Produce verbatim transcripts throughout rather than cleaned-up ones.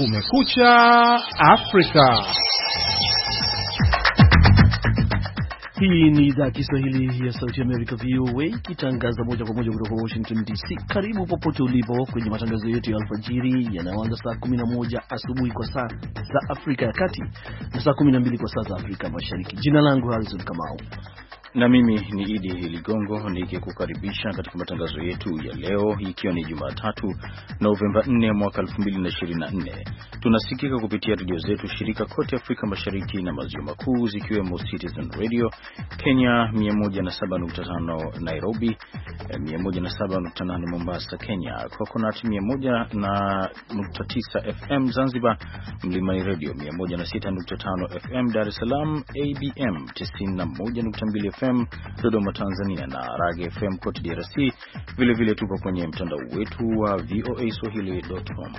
Kumekucha Afrika. Hii ni idhaa ya Kiswahili ya Sauti ya Amerika V O A ikitangaza moja kwa moja kutoka Washington D C. Karibu popote ulipo kwenye matangazo yetu ya alfajiri yanayoanza saa kumi na moja asubuhi kwa saa za Afrika ya Kati na saa kumi na mbili kwa saa za Afrika Mashariki. Jina langu Harrison Kamau. Na mimi ni Idi Ligongo nikikukaribisha katika matangazo yetu ya leo, ikiwa ni Jumatatu Novemba nne mwaka elfu mbili na ishirini na nne. Tunasikika kupitia redio zetu shirika kote Afrika Mashariki na Maziwa Makuu, zikiwemo Citizen Radio Kenya mia moja na saba nukta tano Nairobi, mia moja na saba nukta nane Mombasa Kenya, Coconut mia moja nukta tisa F M Zanzibar, Mlimani Radio mia moja na sita nukta tano F M Dar es Salaam, A B M tisini na moja nukta mbili F M Dodoma Tanzania na Rage F M kote D R C. Vile vile tupo kwenye mtandao wetu wa v o a swahili dot com.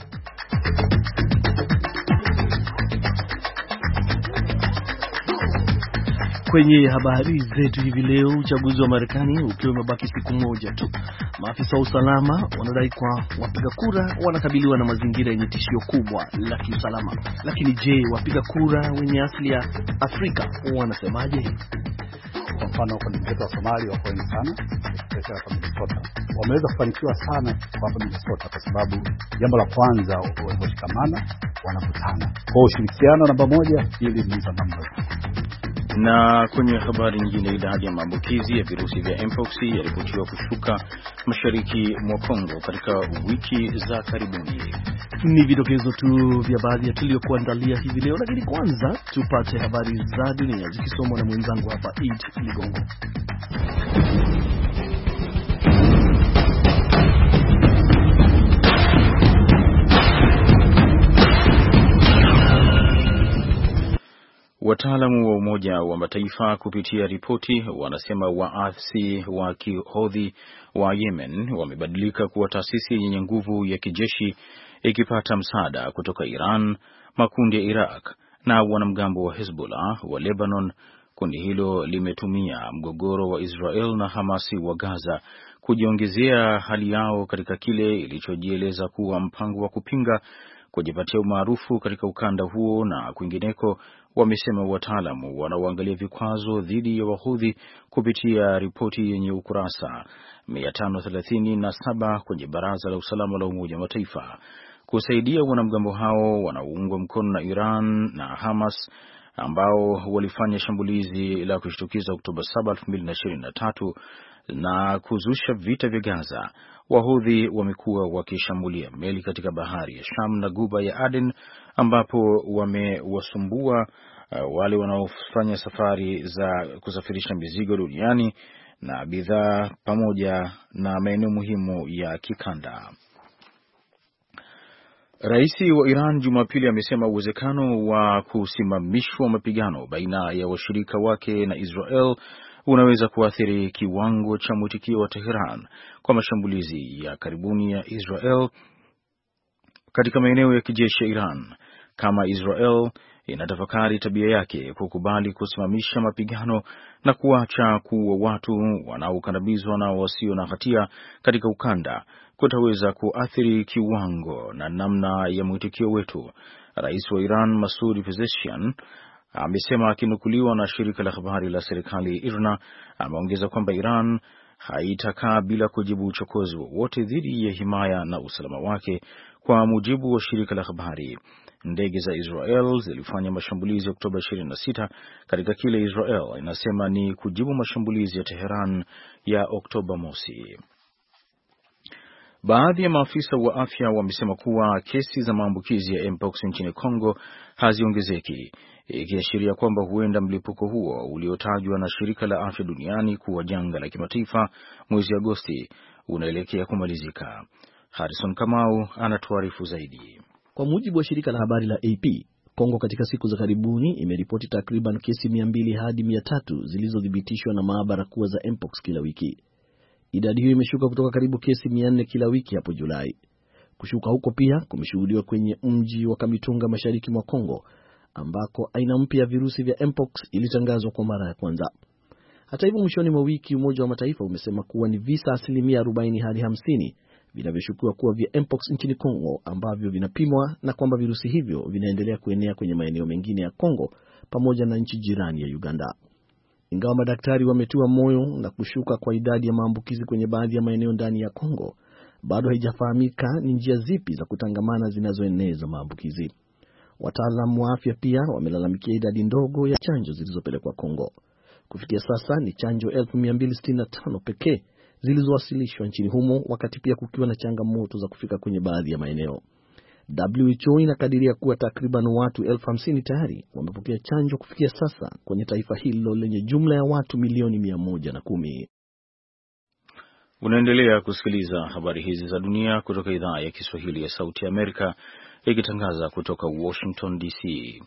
Kwenye habari zetu hivi leo, uchaguzi wa Marekani ukiwa umebaki siku moja tu, maafisa wa usalama wanadai kwa wapiga kura wanakabiliwa na mazingira yenye tishio kubwa la kiusalama. Lakini je, wapiga kura wenye asili ya Afrika wanasemaje? Kwa mfano kwa mchezo wa Somalia wako wengi sana, especially kwa Minnesota. Wameweza kufanikiwa sana kwa hapa Minnesota kwa sababu jambo la kwanza wameshikamana, wanakutana. Kwa ushirikiano namba moja ili ni namba. Na kwenye habari nyingine, idadi ya maambukizi ya virusi vya Mpox yaripotiwa kushuka mashariki mwa Kongo katika wiki za karibuni. Ni vidokezo tu vya baadhi ya tuliokuandalia hivi leo, lakini kwanza tupate habari za dunia zikisomwa na mwenzangu hapa Id Ligongo. Wataalamu wa Umoja wa Mataifa kupitia ripoti wanasema waasi wa Kihodhi wa Yemen wamebadilika kuwa taasisi yenye nguvu ya kijeshi, ikipata msaada kutoka Iran, makundi ya Iraq na wanamgambo wa Hezbollah wa Lebanon. Kundi hilo limetumia mgogoro wa Israel na Hamasi wa Gaza kujiongezea hali yao katika kile ilichojieleza kuwa mpango wa kupinga kujipatia umaarufu katika ukanda huo na kwingineko. Wamesema wataalamu wanaoangalia vikwazo dhidi ya Wahudhi kupitia ripoti yenye ukurasa mia tano thelathini na saba kwenye Baraza la Usalama la Umoja wa Mataifa kusaidia wanamgambo hao wanaoungwa mkono na Iran na Hamas ambao walifanya shambulizi la kushtukiza Oktoba saba elfu mbili na ishirini na tatu na kuzusha vita vya Gaza. Wahudhi wamekuwa wakishambulia meli katika bahari ya Sham na Guba ya Aden, ambapo wamewasumbua uh, wale wanaofanya safari za kusafirisha mizigo duniani na bidhaa pamoja na maeneo muhimu ya kikanda. Rais wa Iran Jumapili amesema uwezekano wa kusimamishwa mapigano baina ya washirika wake na Israel unaweza kuathiri kiwango cha mwitikio wa Tehran kwa mashambulizi ya karibuni ya Israel katika maeneo ya kijeshi ya Iran, kama Israel inatafakari tabia yake kukubali kusimamisha mapigano na kuacha kuua watu wanaokandamizwa na wasio na hatia katika ukanda. Kutaweza kuathiri kiwango na namna ya mwitikio wetu, Rais wa Iran Masoud Pezeshkian amesema, akinukuliwa na shirika la habari la serikali IRNA. Ameongeza kwamba Iran haitakaa bila kujibu uchokozi wowote dhidi ya himaya na usalama wake. Kwa mujibu wa shirika la habari, ndege za Israel zilifanya mashambulizi Oktoba ishirini na sita katika kile Israel inasema ni kujibu mashambulizi ya Teheran ya Oktoba mosi. Baadhi ya maafisa wa afya wamesema kuwa kesi za maambukizi ya Mpox nchini Kongo haziongezeki, ikiashiria kwamba huenda mlipuko huo uliotajwa na shirika la afya duniani kuwa janga la kimataifa mwezi Agosti unaelekea kumalizika. Harrison Kamau anatuarifu zaidi. Kwa mujibu wa shirika la habari la A P, Kongo katika siku za karibuni imeripoti takriban kesi mia mbili hadi mia tatu zilizothibitishwa na maabara kuwa za Mpox kila wiki. Idadi hiyo imeshuka kutoka karibu kesi mia nne kila wiki hapo Julai. Kushuka huko pia kumeshuhudiwa kwenye mji wa Kamitunga mashariki mwa Kongo, ambako aina mpya ya virusi vya Mpox ilitangazwa kwa mara ya kwanza. Hata hivyo, mwishoni mwa wiki Umoja wa Mataifa umesema kuwa ni visa asilimia arobaini hadi hamsini vinavyoshukiwa kuwa vya mpox nchini Kongo ambavyo vinapimwa na kwamba virusi hivyo vinaendelea kuenea kwenye maeneo mengine ya Kongo pamoja na nchi jirani ya Uganda. Ingawa madaktari wametiwa moyo na kushuka kwa idadi ya maambukizi kwenye baadhi ya maeneo ndani ya Kongo, bado haijafahamika ni njia zipi za kutangamana zinazoeneza maambukizi. Wataalamu wa afya pia wamelalamikia idadi ndogo ya chanjo zilizopelekwa Kongo. Kufikia sasa ni chanjo elfu mia mbili sitini na tano pekee zilizowasilishwa nchini humo, wakati pia kukiwa na changamoto za kufika kwenye baadhi ya maeneo. W H O inakadiria kuwa takriban watu elfu hamsini tayari wamepokea chanjo kufikia sasa kwenye taifa hilo lenye jumla ya watu milioni mia moja na kumi. Unaendelea kusikiliza habari hizi za dunia kutoka idhaa ya Kiswahili ya Sauti ya Amerika, ikitangaza kutoka Washington D C.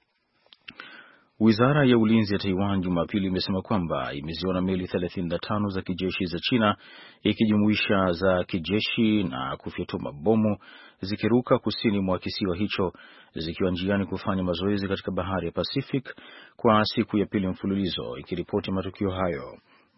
Wizara ya Ulinzi ya Taiwan Jumapili imesema kwamba imeziona meli thelathini na tano za kijeshi za China, ikijumuisha za kijeshi na kufyatua mabomu, zikiruka kusini mwa kisiwa hicho, zikiwa njiani kufanya mazoezi katika bahari ya Pacific kwa siku ya pili mfululizo, ikiripoti matukio hayo.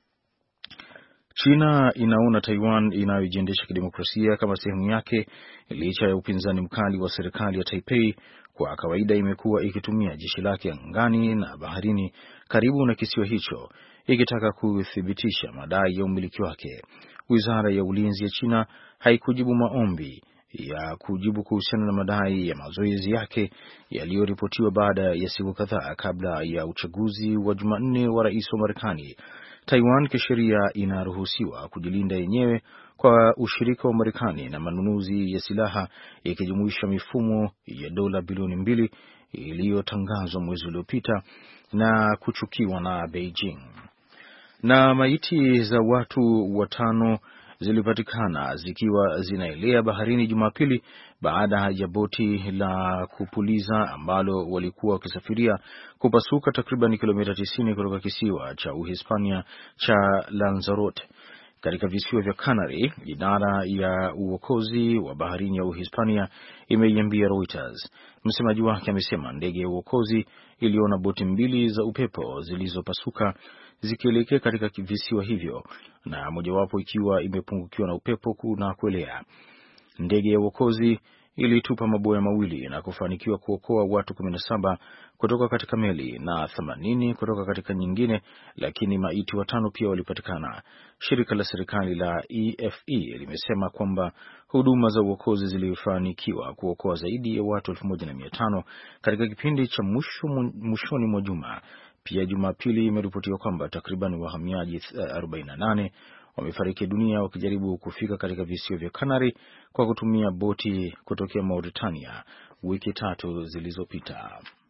China inaona Taiwan inayojiendesha kidemokrasia kama sehemu yake, licha ya upinzani mkali wa serikali ya Taipei. Kwa kawaida imekuwa ikitumia jeshi lake angani na baharini karibu na kisiwa hicho, ikitaka kuthibitisha madai ya umiliki wake. Wizara ya Ulinzi ya China haikujibu maombi ya kujibu kuhusiana na madai ya mazoezi yake yaliyoripotiwa baada ya siku kadhaa kabla ya uchaguzi wa Jumanne wa rais wa Marekani. Taiwan kisheria inaruhusiwa kujilinda yenyewe kwa ushirika wa Marekani na manunuzi ya silaha, ikijumuisha mifumo ya dola bilioni mbili iliyotangazwa mwezi uliopita na kuchukiwa na Beijing. Na maiti za watu watano zilipatikana zikiwa zinaelea baharini Jumapili baada ya boti la kupuliza ambalo walikuwa wakisafiria kupasuka takriban kilomita tisini kutoka kisiwa cha Uhispania cha Lanzarote katika visiwa vya Canary. Idara ya uokozi wa baharini ya Uhispania imeiambia Reuters. Msemaji wake amesema ndege ya uokozi iliona boti mbili za upepo zilizopasuka zikielekea katika visiwa hivyo, na mojawapo ikiwa imepungukiwa na upepo na kuelea. Ndege ya uokozi ilitupa maboya mawili na kufanikiwa kuokoa watu kumi na saba kutoka katika meli na themanini kutoka katika nyingine, lakini maiti watano pia walipatikana. Shirika la serikali la E F E limesema kwamba huduma za uokozi zilifanikiwa kuokoa zaidi ya watu elfu moja na mia tano katika kipindi cha mwishoni mwa juma. Pia Jumapili imeripotiwa kwamba takriban wahamiaji arobaini na nane wamefariki dunia wakijaribu kufika katika visiwa vya Canary kwa kutumia boti kutokea Mauritania wiki tatu zilizopita.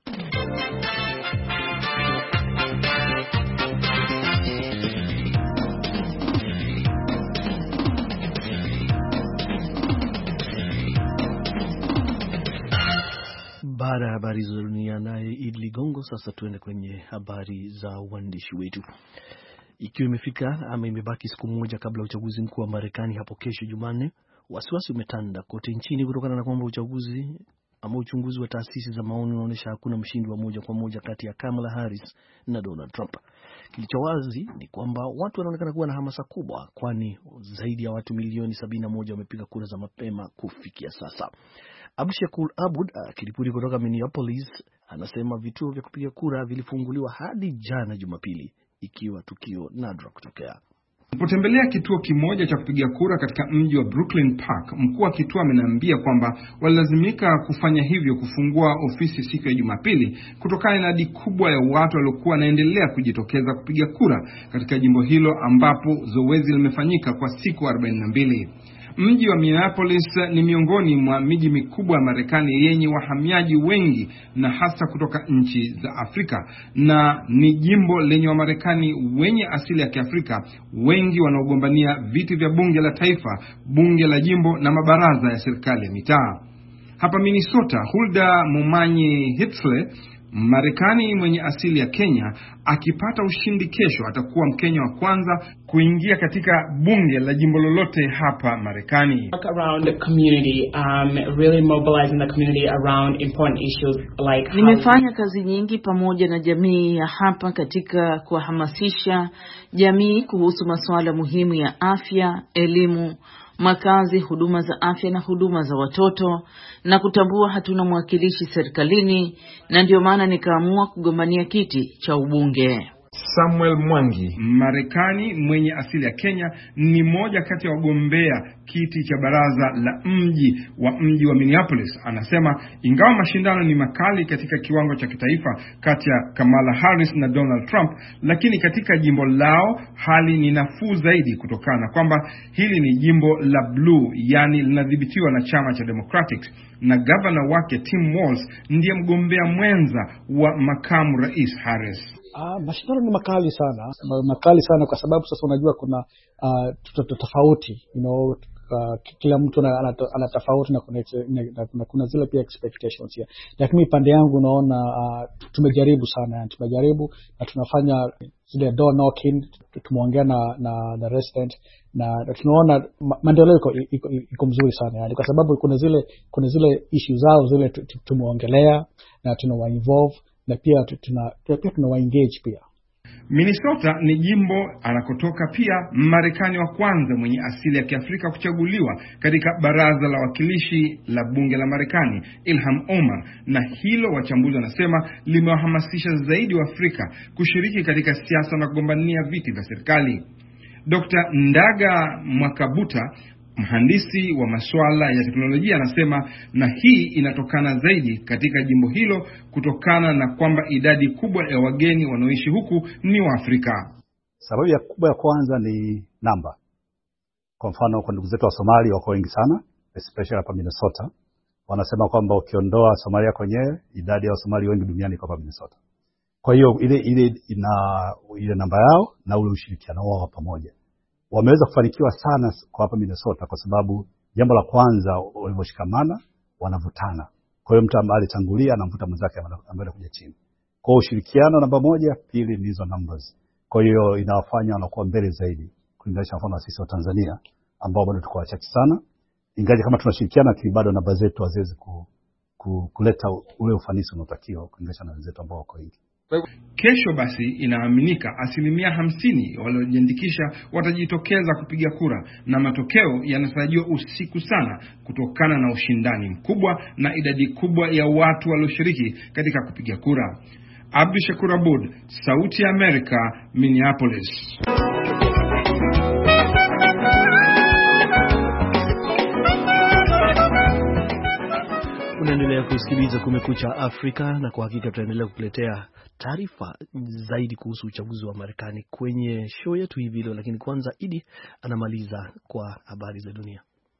Baada ya habari za dunia naye Idli Ligongo, sasa tuende kwenye habari za uandishi wetu. Ikiwa imefika ama imebaki siku moja kabla uchaguzi mkuu wa Marekani hapo kesho Jumanne, wasiwasi umetanda kote nchini kutokana na kwamba uchaguzi ama uchunguzi wa taasisi za maoni unaonyesha hakuna mshindi wa moja kwa moja kati ya Kamala Harris na Donald Trump. Kilicho wazi ni kwamba watu wanaonekana kuwa na hamasa kubwa, kwani zaidi ya watu milioni sabini na moja wamepiga kura za mapema kufikia sasa. Abdushakur Abud akiripoti kutoka Minneapolis anasema vituo vya kupiga kura vilifunguliwa hadi jana Jumapili, ikiwa tukio nadra kutokea. Nilipotembelea kituo kimoja cha kupiga kura katika mji wa Brooklyn Park, mkuu wa kituo ameniambia kwamba walilazimika kufanya hivyo kufungua ofisi siku ya Jumapili kutokana na idadi kubwa ya watu waliokuwa wanaendelea kujitokeza kupiga kura katika jimbo hilo ambapo zoezi limefanyika kwa siku arobaini na mbili. Mji wa Minneapolis ni miongoni mwa miji mikubwa ya Marekani yenye wahamiaji wengi na hasa kutoka nchi za Afrika, na ni jimbo lenye Wamarekani wenye asili ya Kiafrika wengi wanaogombania viti vya bunge la taifa, bunge la jimbo na mabaraza ya serikali ya mitaa. Hapa Minnesota, Hulda Momanyi Hitzle, Marekani mwenye asili ya Kenya, akipata ushindi kesho atakuwa Mkenya wa kwanza kuingia katika bunge la jimbo lolote hapa Marekani. Around the community, um, really mobilizing the community around important issues like how... Nimefanya kazi nyingi pamoja na jamii ya hapa katika kuhamasisha jamii kuhusu masuala muhimu ya afya, elimu, makazi, huduma za afya na huduma za watoto, na kutambua hatuna mwakilishi serikalini, na ndio maana nikaamua kugombania kiti cha ubunge. Samuel Mwangi, Marekani mwenye asili ya Kenya, ni moja kati ya wagombea kiti cha baraza la mji wa mji wa Minneapolis. Anasema ingawa mashindano ni makali katika kiwango cha kitaifa kati ya Kamala Harris na Donald Trump, lakini katika jimbo lao hali ni nafuu zaidi kutokana na kwamba hili ni jimbo la blue, yani linadhibitiwa na chama cha Democratic, na governor wake Tim Walz ndiye mgombea mwenza wa makamu rais Harris. Ah, mashindano ni makali sana, makali sana kwa sababu sasa unajua kuna uh, tofauti, you know, uh, kila mtu ana tofauti na kuna, na kuna zile pia expectations ya. Lakini pande yangu unaona uh, tumejaribu sana, tumejaribu na tunafanya zile door knocking, tumeongea na na na resident na tunaona maendeleo iko iko, iko mzuri sana, yani kwa sababu kuna zile kuna zile issues zao zile tumeongelea na tunawa involve na pia tuna pia tunawa engage pia. Minnesota ni jimbo anakotoka pia Marekani wa kwanza mwenye asili ya Kiafrika kuchaguliwa katika baraza la wakilishi la bunge la Marekani, Ilhan Omar, na hilo wachambuzi wanasema limewahamasisha zaidi wa Afrika kushiriki katika siasa na kugombania viti vya serikali. Dokta Ndaga Mwakabuta, mhandisi wa masuala ya teknolojia, anasema na hii inatokana zaidi katika jimbo hilo kutokana na kwamba idadi kubwa ya wageni wanaoishi huku ni wa Afrika. Sababu ya kubwa ya kwanza ni namba. Kwa mfano kwa ndugu zetu wa Somalia wako wengi sana, especially hapa Minnesota. Wanasema kwamba ukiondoa Somalia kwenyewe, idadi ya Wasomali wengi duniani kwa hapa Minnesota. Kwa hiyo ile ile ina ile namba yao na ule ushirikiano wao pamoja, wameweza kufanikiwa sana kwa hapa Minnesota kwa sababu jambo la kwanza walivyoshikamana, wanavutana. Kwa hiyo mtu ambaye alitangulia anamvuta mwenzake ambaye anakuja chini. Kwa hiyo ushirikiano namba moja, pili ni hizo numbers. Kwa hiyo inawafanya wanakuwa mbele zaidi kulinganisha mfano sisi wa Tanzania ambao bado tuko wachache sana. Ingawa kama tunashirikiana lakini bado namba zetu haziwezi ku, ku, kuleta ule ufanisi unaotakiwa kulinganisha na wenzetu ambao wako wengi. Kesho basi inaaminika asilimia hamsini waliojiandikisha watajitokeza kupiga kura, na matokeo yanatarajiwa usiku sana kutokana na ushindani mkubwa na idadi kubwa ya watu walioshiriki katika kupiga kura. Abdi Shakur Abud, Sauti ya Amerika, Minneapolis. Unaendelea kusikiliza Kumekucha Afrika, na kwa hakika tutaendelea kukuletea taarifa zaidi kuhusu uchaguzi wa Marekani kwenye show yetu hivi leo, lakini kwanza Idi anamaliza kwa habari za dunia.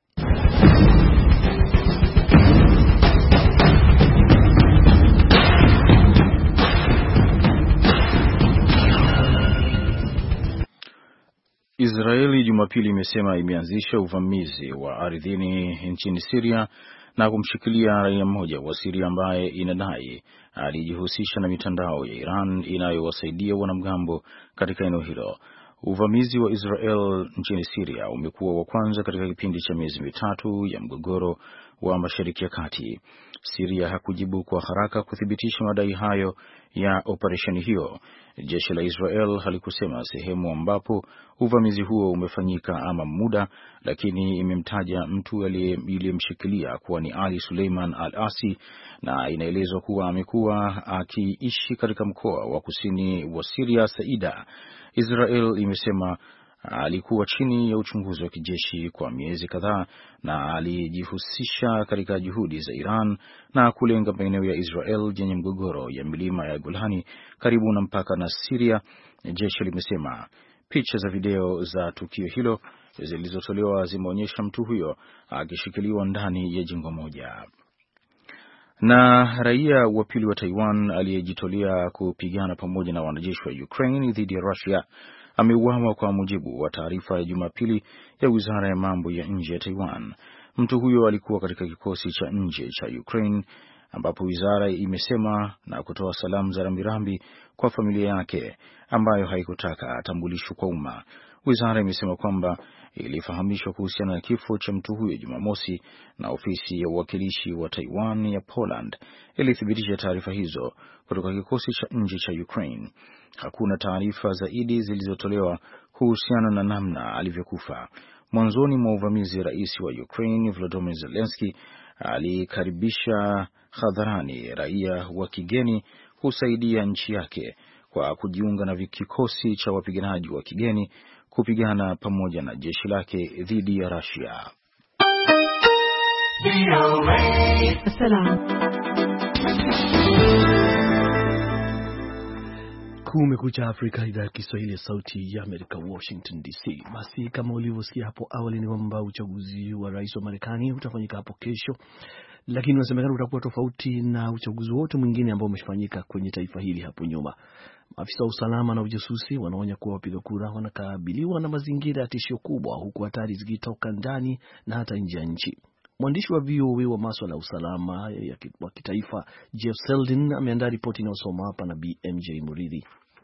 Israeli Jumapili imesema imeanzisha uvamizi wa ardhini nchini Syria na kumshikilia raia mmoja wa Syria ambaye inadai alijihusisha na mitandao ya Iran inayowasaidia wanamgambo katika eneo hilo. Uvamizi wa Israel nchini Syria umekuwa wa kwanza katika kipindi cha miezi mitatu ya mgogoro wa Mashariki ya Kati. Syria hakujibu kwa haraka kuthibitisha madai hayo ya operesheni hiyo. Jeshi la Israel halikusema sehemu ambapo uvamizi huo umefanyika ama muda, lakini imemtaja mtu aliyemshikilia kuwa ni Ali Suleiman Al-Asi, na inaelezwa kuwa amekuwa akiishi katika mkoa wa kusini wa Syria Saida. Israel imesema alikuwa chini ya uchunguzi wa kijeshi kwa miezi kadhaa na alijihusisha katika juhudi za Iran na kulenga maeneo ya Israel yenye mgogoro ya milima ya Golani karibu na mpaka na Syria. Jeshi limesema picha za video za tukio hilo zilizotolewa zimeonyesha mtu huyo akishikiliwa ndani ya jengo moja. Na raia wa pili wa Taiwan aliyejitolea kupigana pamoja na wanajeshi wa Ukraine dhidi ya Russia ameuawa kwa mujibu wa taarifa ya Jumapili ya Wizara ya Mambo ya Nje ya Taiwan. Mtu huyo alikuwa katika kikosi cha nje cha Ukraine, ambapo wizara imesema na kutoa salamu za rambirambi kwa familia yake ambayo haikutaka atambulishwe kwa umma. Wizara imesema kwamba ilifahamishwa kuhusiana na kifo cha mtu huyo Jumamosi, na ofisi ya uwakilishi wa Taiwan ya Poland ilithibitisha taarifa hizo kutoka kikosi cha nje cha Ukraine. Hakuna taarifa zaidi zilizotolewa kuhusiana na namna alivyokufa. Mwanzoni mwa uvamizi, rais wa Ukraine Volodymyr Zelensky alikaribisha hadharani raia wa kigeni kusaidia nchi yake kwa kujiunga na kikosi cha wapiganaji wa kigeni kupigana pamoja na jeshi lake dhidi ya Russia. Kumekucha Afrika, idhaa ya Kiswahili ya Sauti ya Amerika, Washington D C. Basi kama ulivyosikia hapo awali ni kwamba uchaguzi wa rais wa Marekani utafanyika hapo kesho, lakini unasemekana utakuwa tofauti na uchaguzi wote mwingine ambao umefanyika kwenye taifa hili hapo nyuma. Maafisa wa usalama na ujasusi wanaonya kuwa wapiga kura wanakabiliwa na mazingira ya tishio kubwa, huku hatari zikitoka ndani na hata nje ya nchi. Mwandishi wa V O A wa masuala ya usalama wa kitaifa Jeff Seldin ameandaa ripoti inayosoma hapa na B M J Muridhi.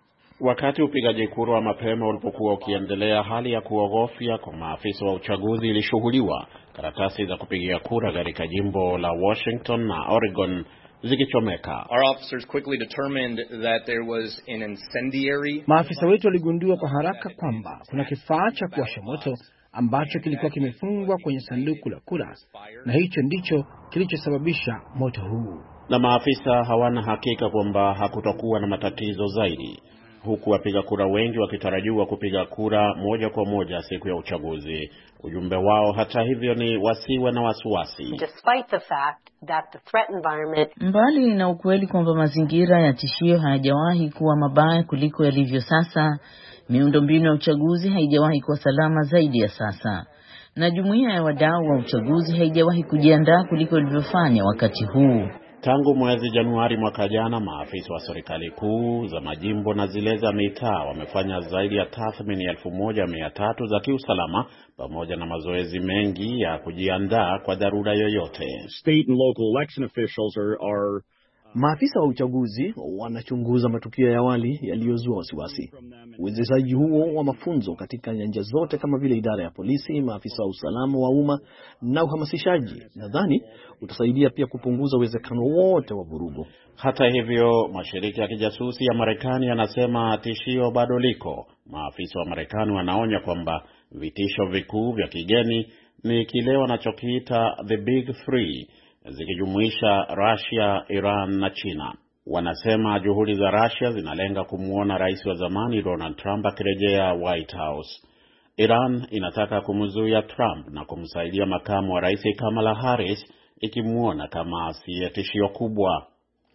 Wakati upigaji kura wa mapema ulipokuwa ukiendelea, hali ya kuogofya kwa maafisa wa uchaguzi ilishuhudiwa, karatasi za kupigia kura katika jimbo la Washington na Oregon zikichomeka. Our officers quickly determined that there was an incendiary. Maafisa wetu waligundua kwa haraka kwamba kuna kifaa cha kuwasha moto ambacho kilikuwa kimefungwa kwenye sanduku la kura, na hicho ndicho kilichosababisha moto huu. Na maafisa hawana hakika kwamba hakutokuwa na matatizo zaidi, huku wapiga kura wengi wakitarajiwa kupiga kura moja kwa moja siku ya uchaguzi. Ujumbe wao hata hivyo ni wasiwe na wasiwasi. Despite the fact that the threat environment, mbali na ukweli kwamba mazingira ya tishio hayajawahi kuwa mabaya kuliko yalivyo sasa, miundombinu ya uchaguzi haijawahi kuwa salama zaidi ya sasa, na jumuiya ya wadau wa uchaguzi haijawahi kujiandaa kuliko ilivyofanya wakati huu. Tangu mwezi Januari mwaka jana, maafisa wa serikali kuu za majimbo na zile za mitaa wamefanya zaidi ya tathmini elfu moja mia tatu za kiusalama, pamoja na mazoezi mengi ya kujiandaa kwa dharura yoyote. State and local election officials are, are Maafisa wa uchaguzi wanachunguza matukio ya awali yaliyozua wasiwasi. Uwezeshaji huo wa mafunzo katika nyanja zote kama vile idara ya polisi, maafisa wa usalama wa umma na uhamasishaji, nadhani utasaidia pia kupunguza uwezekano wote wa vurugu. Hata hivyo, mashirika ya kijasusi ya Marekani yanasema tishio bado liko. Maafisa wa Marekani wanaonya kwamba vitisho vikuu vya kigeni ni kile wanachokiita the big three, zikijumuisha Russia, Iran na China. Wanasema juhudi za Russia zinalenga kumuona rais wa zamani Donald Trump akirejea White House. Iran inataka kumzuia Trump na kumsaidia makamu wa rais Kamala Harris, ikimuona kama asiye tishio kubwa.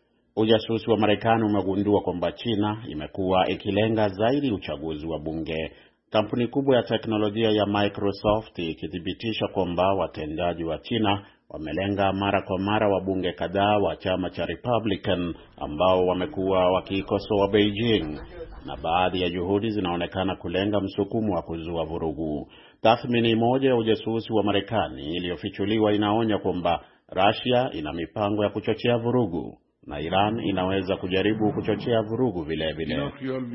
Ujasusi wa Marekani umegundua kwamba China imekuwa ikilenga zaidi uchaguzi wa bunge. Kampuni kubwa ya teknolojia ya Microsoft ikithibitisha kwamba watendaji wa China wamelenga mara kwa mara wabunge kadhaa wa chama cha Republican ambao wamekuwa wakikosoa Beijing, na baadhi ya juhudi zinaonekana kulenga msukumo wa kuzua vurugu. Tathmini moja ya ujasusi wa Marekani iliyofichuliwa inaonya kwamba Russia ina mipango ya kuchochea vurugu na Iran inaweza kujaribu kuchochea vurugu vile vile.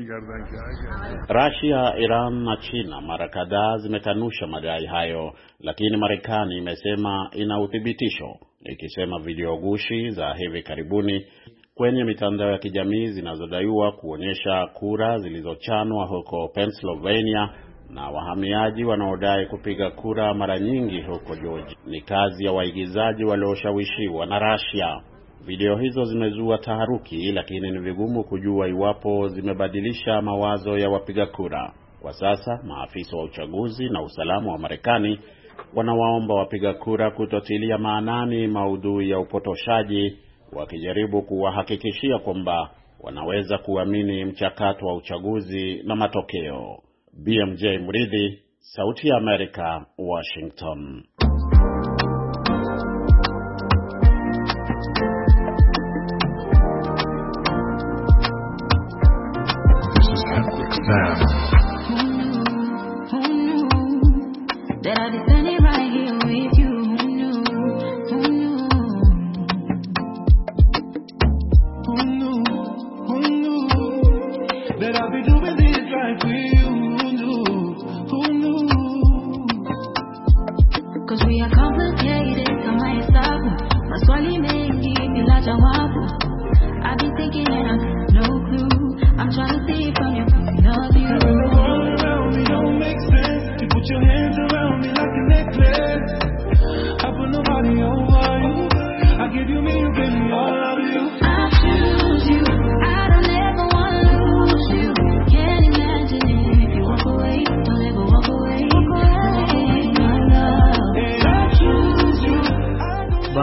Russia, Iran na China mara kadhaa zimekanusha madai hayo, lakini Marekani imesema ina uthibitisho, ikisema video gushi za hivi karibuni kwenye mitandao ya kijamii zinazodaiwa kuonyesha kura zilizochanwa huko Pennsylvania na wahamiaji wanaodai kupiga kura mara nyingi huko Georgia ni kazi ya waigizaji walioshawishiwa na Russia. Video hizo zimezua taharuki, lakini ni vigumu kujua iwapo zimebadilisha mawazo ya wapiga kura. Kwa sasa, maafisa wa uchaguzi na usalama wa Marekani wanawaomba wapiga kura kutotilia maanani maudhui ya upotoshaji, wakijaribu kuwahakikishia kwamba wanaweza kuamini mchakato wa uchaguzi na matokeo. B M J Mridhi, Sauti ya Amerika, Washington. Put your hands around me.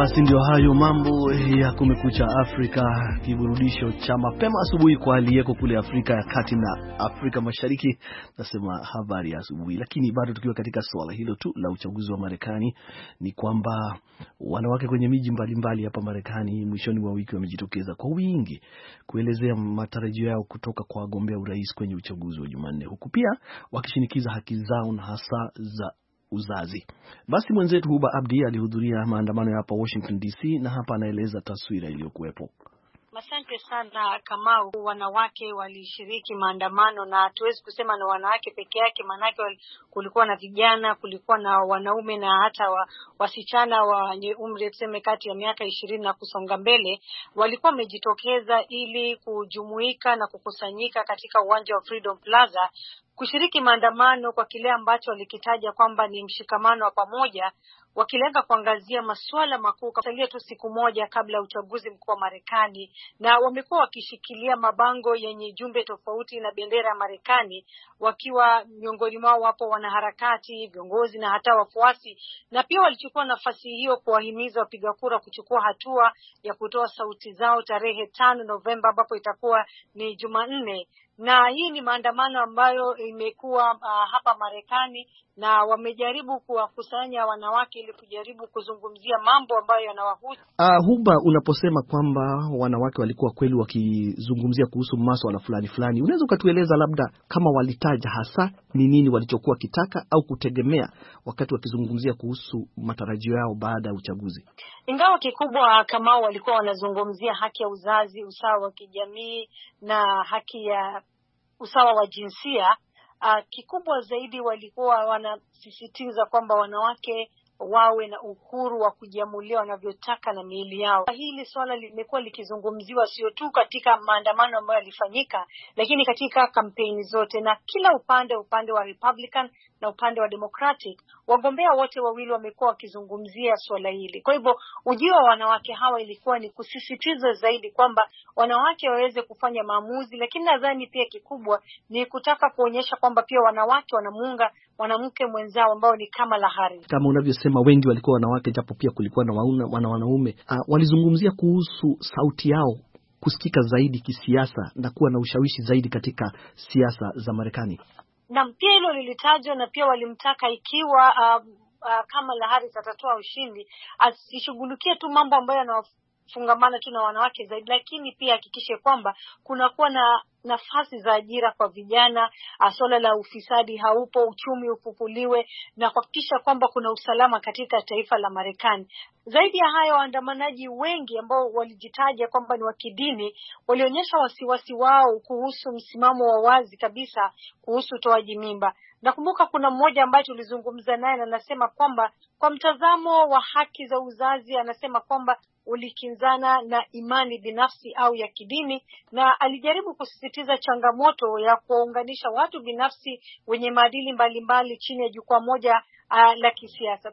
Basi ndio hayo mambo ya Kumekucha Afrika, kiburudisho cha mapema asubuhi kwa aliyeko kule Afrika ya Kati na Afrika Mashariki. Nasema habari ya asubuhi, lakini bado tukiwa katika swala hilo tu la uchaguzi wa Marekani, ni kwamba wanawake kwenye miji mbalimbali hapa Marekani mwishoni mwa wiki wamejitokeza kwa wingi kuelezea matarajio yao kutoka kwa wagombea urais kwenye uchaguzi wa Jumanne, huku pia wakishinikiza haki zao na hasa za uzazi. Basi mwenzetu Huba Abdi alihudhuria maandamano ya hapa Washington D C na hapa anaeleza taswira iliyokuwepo. Asante sana Kamau. Wanawake walishiriki maandamano, na hatuwezi kusema na wanawake peke yake, manake kulikuwa na vijana, kulikuwa na wanaume na hata wa, wasichana wenye umri tuseme kati ya miaka ishirini na kusonga mbele walikuwa wamejitokeza ili kujumuika na kukusanyika katika uwanja wa Freedom Plaza kushiriki maandamano kwa kile ambacho walikitaja kwamba ni mshikamano wa pamoja, wakilenga kuangazia masuala makuu kasalia tu siku moja kabla ya uchaguzi mkuu wa Marekani. Na wamekuwa wakishikilia mabango yenye jumbe tofauti na bendera ya Marekani, wakiwa miongoni mwao wapo wanaharakati, viongozi na hata wafuasi. Na pia walichukua nafasi hiyo kuwahimiza wapiga kura kuchukua hatua ya kutoa sauti zao tarehe tano Novemba ambapo itakuwa ni Jumanne. Na hii ni maandamano ambayo imekuwa uh, hapa Marekani, na wamejaribu kuwakusanya wanawake ili kujaribu kuzungumzia mambo ambayo yanawahusu. Uh, Huba, unaposema kwamba wanawake walikuwa kweli wakizungumzia kuhusu masuala fulani fulani, unaweza ukatueleza labda kama walitaja hasa ni nini walichokuwa kitaka au kutegemea wakati wakizungumzia kuhusu matarajio yao baada ya uchaguzi? Ingawa kikubwa kama walikuwa wanazungumzia haki ya uzazi, usawa wa kijamii na haki ya usawa wa jinsia, uh, kikubwa zaidi walikuwa wanasisitiza kwamba wanawake wawe na uhuru wa kujiamulia wanavyotaka na miili yao. Hili swala limekuwa likizungumziwa sio tu katika maandamano ambayo yalifanyika, lakini katika kampeni zote, na kila upande upande wa Republican na upande wa Democratic, wagombea wote wawili wamekuwa wakizungumzia swala hili. Kwa hivyo ujio wa wanawake hawa ilikuwa ni kusisitiza zaidi kwamba wanawake waweze kufanya maamuzi, lakini nadhani pia kikubwa ni kutaka kuonyesha kwamba pia wanawake wanamuunga mwanamke mwenzao ambao ni Kamala Harris. Kama unavyosema wengi walikuwa wanawake, japo pia kulikuwa na wana wanaume. Uh, walizungumzia kuhusu sauti yao kusikika zaidi kisiasa na kuwa na ushawishi zaidi katika siasa za Marekani. Na pia hilo lilitajwa, na pia walimtaka ikiwa uh, uh, Kamala Harris atatoa ushindi, asishughulikie tu mambo ambayo yanafungamana tu na wanawake zaidi, lakini pia hakikishe kwamba kunakuwa na nafasi za ajira kwa vijana, swala la ufisadi haupo, uchumi ufufuliwe, na kuhakikisha kwamba kuna usalama katika taifa la Marekani. Zaidi ya hayo, waandamanaji wengi ambao walijitaja kwamba ni wa kidini walionyesha wasiwasi wao kuhusu msimamo wa wazi kabisa kuhusu utoaji mimba. Nakumbuka kuna mmoja ambaye tulizungumza naye na anasema kwamba kwa mtazamo wa haki za uzazi, anasema kwamba ulikinzana na imani binafsi au ya kidini, na alijaribu kusisitiza changamoto ya kuunganisha watu binafsi wenye maadili mbalimbali chini ya jukwaa moja uh, la kisiasa.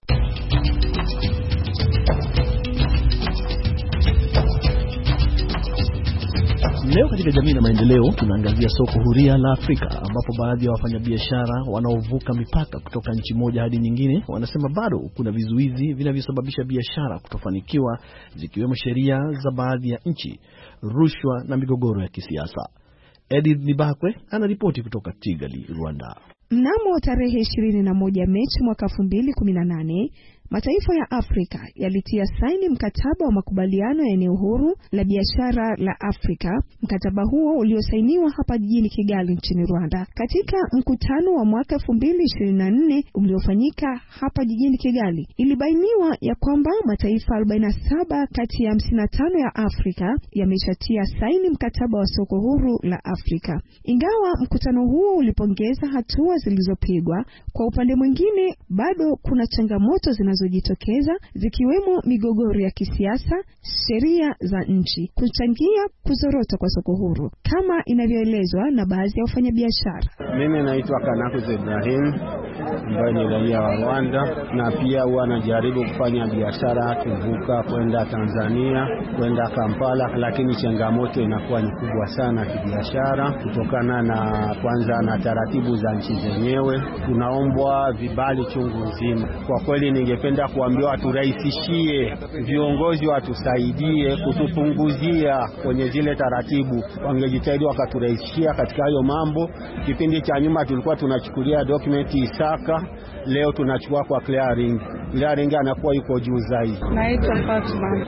Leo katika jamii na maendeleo tunaangazia soko huria la Afrika, ambapo baadhi ya wafanyabiashara wanaovuka mipaka kutoka nchi moja hadi nyingine wanasema bado kuna vizuizi vinavyosababisha biashara kutofanikiwa, zikiwemo sheria za baadhi ya nchi, rushwa na migogoro ya kisiasa. Edith Nibakwe anaripoti kutoka Kigali, Rwanda. Mnamo tarehe ishirini na moja Machi mwaka elfu mbili kumi na nane, mataifa ya Afrika yalitia saini mkataba wa makubaliano ya eneo huru la biashara la Afrika. Mkataba huo uliosainiwa hapa jijini Kigali nchini Rwanda. Katika mkutano wa mwaka elfu mbili ishirini na nne uliofanyika hapa jijini Kigali, ilibainiwa ya kwamba mataifa arobaini na saba kati ya hamsini na tano ya Afrika yameshatia saini mkataba wa soko huru la Afrika. Ingawa mkutano huo ulipongeza hatua zilizopigwa, kwa upande mwingine bado kuna changamoto zinazojitokeza, zikiwemo migogoro ya kisiasa, sheria za nchi kuchangia kuzorota kwa soko huru, kama inavyoelezwa na baadhi ya wafanyabiashara. Mimi naitwa Kanakuze Ibrahim, ambaye ni raia wa Rwanda, na pia huwa najaribu kufanya biashara kuvuka kwenda Tanzania, kwenda Kampala, lakini changamoto inakuwa ni kubwa sana kibiashara kutokana na kwanza na taratibu za nchi zenyewe. Tunaombwa vibali chungu nzima. Kwa kweli ningependa tungependa kuambiwa waturahisishie, viongozi watusaidie kutupunguzia kwenye zile taratibu, wangejitahidi wakaturahisishia katika hayo mambo. Kipindi cha nyuma tulikuwa tunachukulia document Isaka, leo tunachukua kwa clearing. Clearing anakuwa yuko juu zaidi. Naitwa Fatma.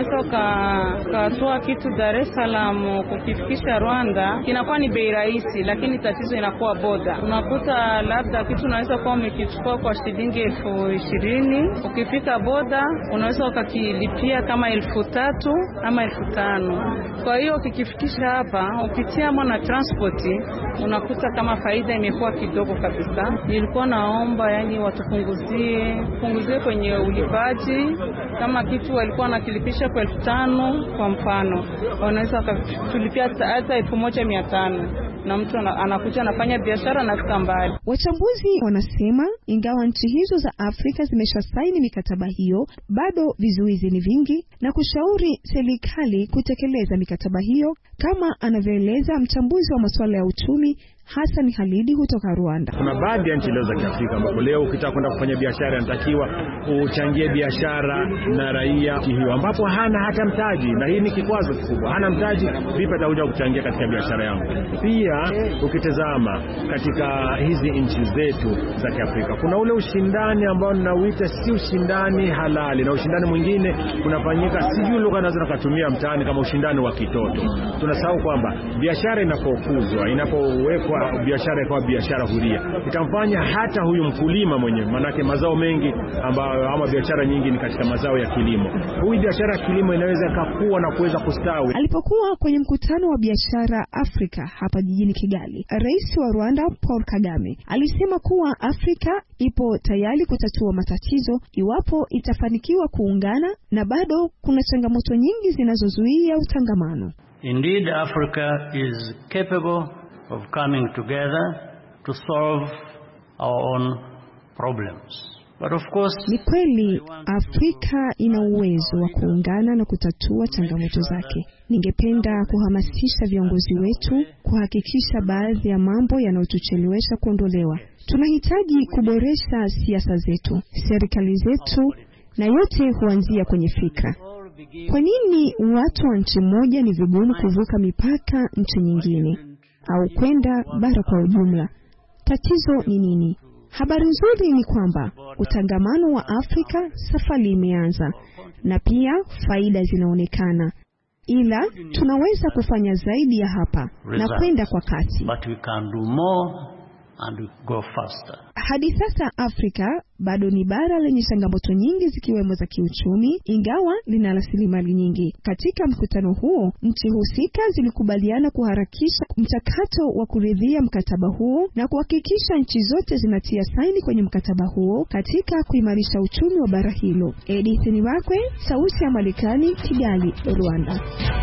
Sasa katoa kitu Dar es Salaam kukifikisha Rwanda kinakuwa ni bei rahisi, lakini tatizo inakuwa boda. Unakuta labda kitu unaweza kuwa umekichukua kwa shilingi elfu ishirini, ukifika boda unaweza ukakilipia kama elfu tatu ama elfu tano. Kwa hiyo ukikifikisha hapa upitia mwana transport unakuta kama faida imekuwa kidogo kabisa. Nilikuwa naomba yani watupunguzie punguzie kwenye ulipaji. Kama kitu walikuwa nakilipisha kwa elfu tano kwa mfano, wanaweza kulipia hata elfu moja mia tano na mtu anakuja anafanya biashara na fika mbali. Wachambuzi wanasema ingawa nchi hizo za Afrika zimeshasaini mikataba hiyo, bado vizuizi ni vingi na kushauri serikali kutekeleza mikataba hiyo, kama anavyoeleza mchambuzi wa masuala ya uchumi Hassan Halidi kutoka Rwanda. Kuna baadhi ya nchi leo za Kiafrika ambapo leo ukitaka kwenda kufanya biashara inatakiwa uchangie biashara na raia hiyo ambapo hana hata mtaji, na hii ni kikwazo kikubwa. Hana mtaji, vipi atakuja kuchangia katika biashara yangu? Pia ukitazama katika hizi nchi zetu za Kiafrika kuna ule ushindani ambao ninauita si ushindani halali, na ushindani mwingine unafanyika sijui lugha nazo nakatumia mtaani kama ushindani wa kitoto. Tunasahau kwamba biashara inapokuzwa, inapowekwa biashara kwa biashara huria, itamfanya hata huyu mkulima mwenyewe, manake mazao mengi ambayo ama biashara nyingi ni katika mazao ya kilimo. Huyu biashara ya kilimo inaweza ikakua na kuweza kustawi. Alipokuwa kwenye mkutano wa biashara Afrika hapa jijini Kigali, Rais wa Rwanda Paul Kagame alisema kuwa Afrika ipo tayari kutatua matatizo iwapo itafanikiwa kuungana, na bado kuna changamoto nyingi zinazozuia utangamano. Indeed, Africa is capable of coming together to solve our own problems. But of course, ni kweli Afrika ina uwezo wa kuungana na kutatua changamoto zake. Ningependa kuhamasisha viongozi wetu kuhakikisha baadhi ya mambo yanayotuchelewesha kuondolewa. Tunahitaji kuboresha siasa zetu, serikali zetu, na yote huanzia kwenye fikra. Kwa nini watu wa nchi moja ni vigumu kuvuka mipaka nchi nyingine au kwenda bara kwa ujumla? Tatizo ni nini? Habari nzuri ni kwamba utangamano wa Afrika safari imeanza na pia faida zinaonekana, ila tunaweza kufanya zaidi ya hapa na kwenda kwa kasi. But we can do more and go faster. Hadi sasa Afrika bado ni bara lenye changamoto nyingi zikiwemo za kiuchumi, ingawa lina rasilimali nyingi. Katika mkutano huo, nchi husika zilikubaliana kuharakisha mchakato wa kuridhia mkataba huo na kuhakikisha nchi zote zinatia saini kwenye mkataba huo katika kuimarisha uchumi wa bara hilo. Edith Niwakwe, Sauti ya Marekani, Kigali, Rwanda.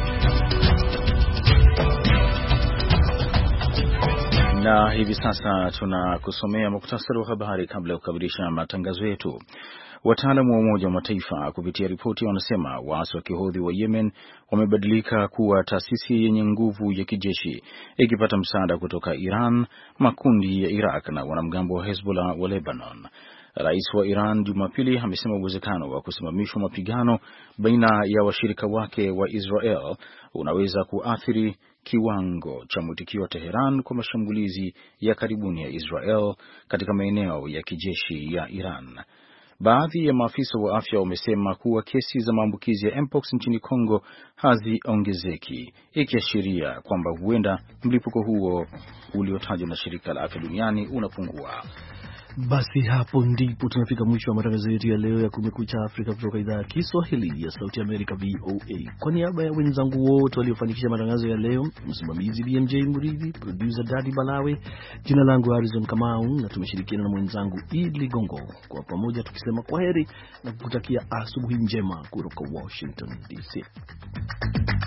Na hivi sasa tunakusomea muktasari wa habari kabla ya kukamilisha matangazo yetu. Wataalamu wa Umoja wa Mataifa kupitia ripoti wanasema waasi wa Kihodhi wa Yemen wamebadilika kuwa taasisi yenye nguvu ya kijeshi ikipata msaada kutoka Iran, makundi ya Iraq na wanamgambo wa Hezbollah wa Lebanon. Rais wa Iran Jumapili amesema uwezekano wa kusimamishwa mapigano baina ya washirika wake wa Israel unaweza kuathiri kiwango cha mwitikio wa Teheran kwa mashambulizi ya karibuni ya Israel katika maeneo ya kijeshi ya Iran. Baadhi ya maafisa wa afya wamesema kuwa kesi za maambukizi ya mpox nchini Kongo haziongezeki, ikiashiria kwamba huenda mlipuko huo uliotajwa na shirika la afya duniani unapungua. Basi hapo ndipo tunafika mwisho wa matangazo yetu ya leo ya Kumekucha Afrika kutoka idhaa ya Kiswahili ya Sauti Amerika V O A. Kwa niaba ya wenzangu wote waliofanikisha matangazo ya leo, msimamizi B M J Muridhi, producer Daddy Balawe, jina langu Harrison Kamau na tumeshirikiana na mwenzangu Idli Gongo. Kwa pamoja tukisema kwaheri na kukutakia asubuhi njema kutoka Washington D C.